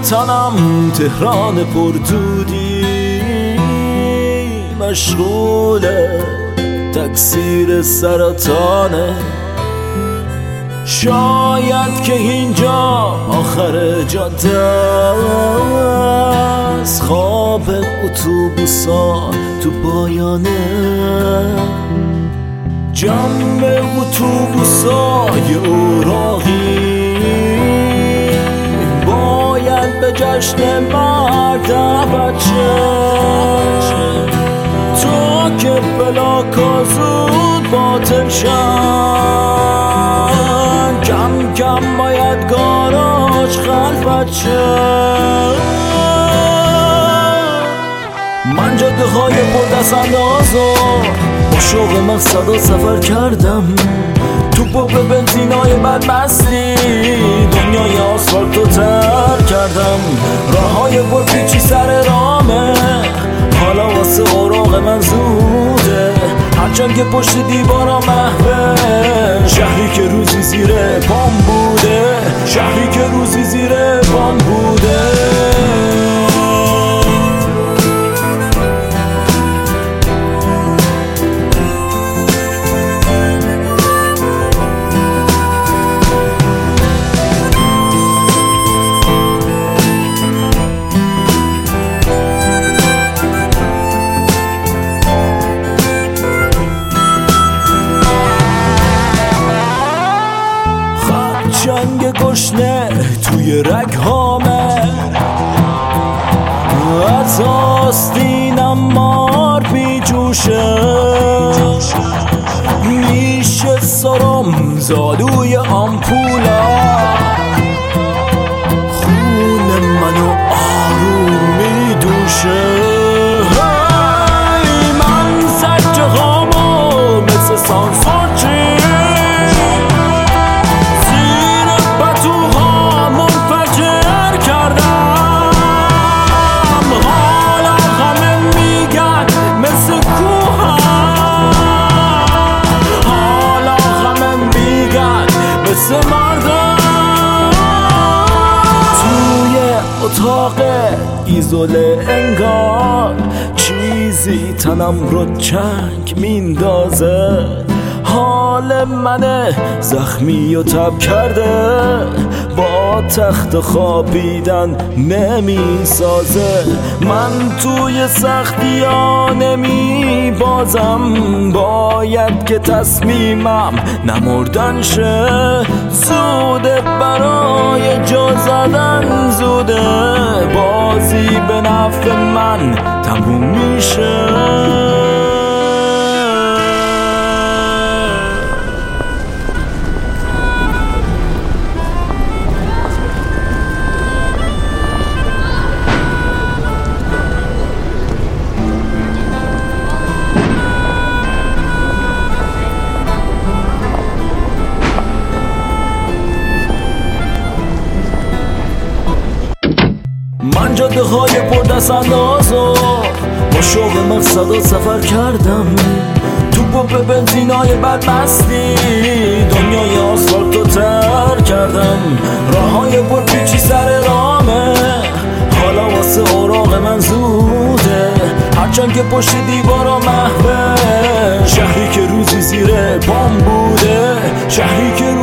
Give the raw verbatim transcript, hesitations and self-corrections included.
تنم تهران پردودی مشغول تکثیر سرطانه. شاید که اینجا آخر جاده است، خواب اتوبوسا تو پایانه. جمع اتوبوسای اوراقی باید به جشن مرد بچه، تا که بلاکا زود باطل شن. کم کم باید گاراژ خلوت شه. من جاده های پردست اندازو با شوق مقصد سفر کردم، تو پمپ بنزینای بدمستی دنیای آسفالتو تر کردم. راه های پر پیچی سر رامه، حالا واسه اوراق من زوده. هرچند که پشت دیوارا محوه، شهری که روزی زیر پام بوده، شهری که روزی زیر پام بوده. جنگ گشنه توی رگ هامه، از آستینم مار بی جوشه. میشه سرم زالوی آمپولا، خون منو آروم می دوشه. من سجه هامو مثل سانسورچی اتاق ایزوله انگار چیزی تنم رو چنگ میندازه. حال من زخمی و تب کرده، با تخت خوابیدن نمیسازه. من توی سختی ها نمی بازم، باید که تصمیمم نمردن شه. زوده برای جا زدن، زوده بازی به نفع من تموم میشه. من جاده های پردست اندازو با شوق مقصد سفر کردم، تو پمپ بنزینای بدمستی دنیای آسفالتو تر کردم. راه های پر پیچی سر رامه، حالا واسه اوراق من زوده. هرچند که پشت دیوارا محوه، شهری که روزی زیر پام بوده، شهری که